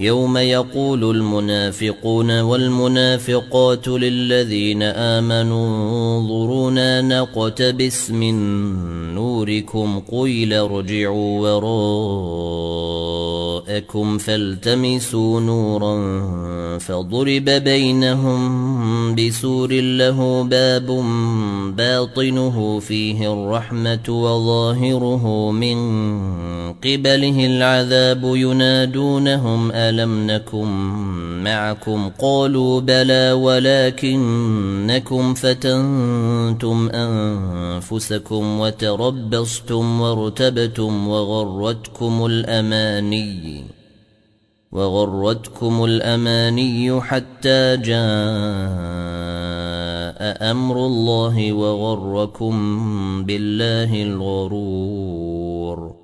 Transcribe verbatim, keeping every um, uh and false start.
يوم يقول المنافقون والمنافقات للذين آمنوا انظرونا نقتبس من نوركم قيل ارجعوا وراءكم فالتمسوا نورا فضرب بينهم بسور له باب باطنه فيه الرحمة وظاهره من قبله العذاب ينادونهم ألم نكن معكم قالوا بلى ولكنكم فتنتم أنفسكم وتربصتم وارتبتم وغرتكم الأماني وغرتكم الأماني حتى جاء أمر الله وغركم بالله الغرور